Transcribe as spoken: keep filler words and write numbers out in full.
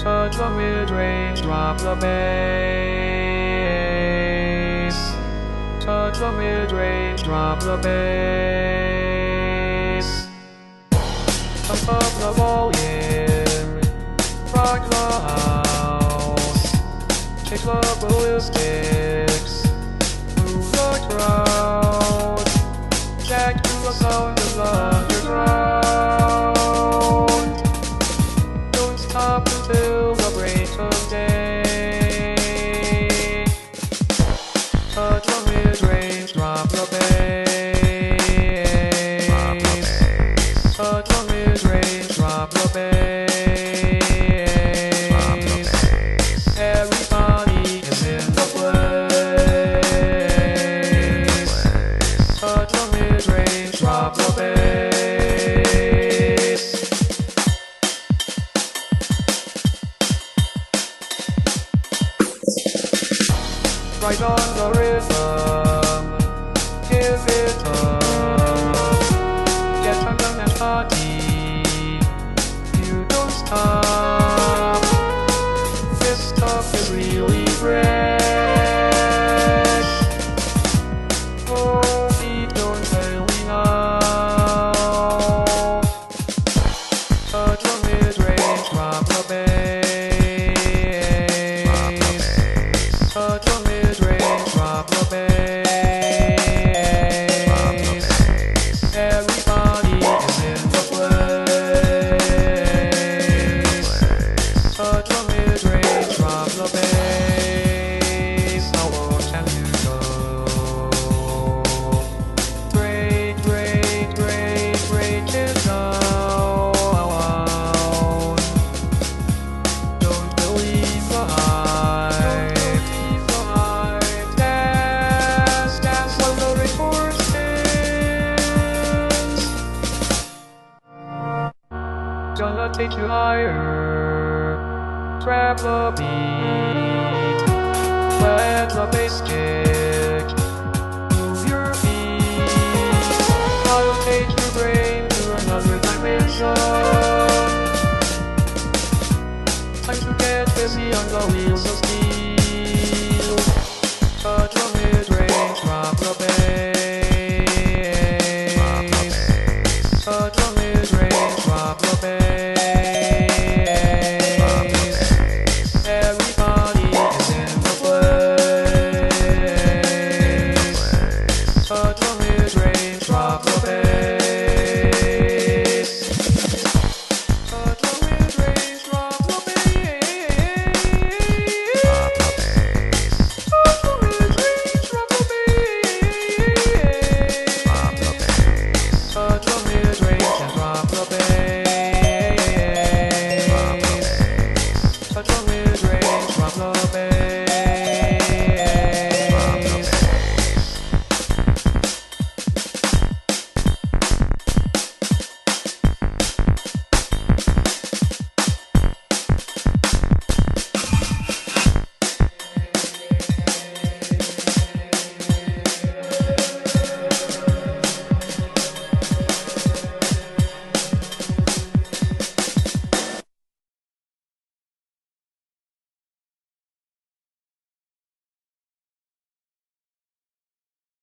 Touch the mid-range, drop the bass. Touch the mid-range, drop the bass. Pump up the volume, rock the house. Kick the ballistics, move the crowd. Jack to the sound of the underground. Don't stop until the break of day. Touch the mid-range, drop the bass. Touch the mid-range, drop the bass. Everybody is in the place. Touch the mid-range, drop the bass. Right on the rhythm, give it up. Get undone and party, you don't stop. This stuff is really fresh. Oh, beat don't fail me now. Touch the mid-range, drop the bass. Touch the mid-range, drop the bass. Everybody is in the place. Touch the mid-range, drop the bass. How low can you go? Great, great, great, great is now alone. Don't believe the hype. Dance, dance when the record spins. Gonna take you higher. Grab the beat. Let the bass kick.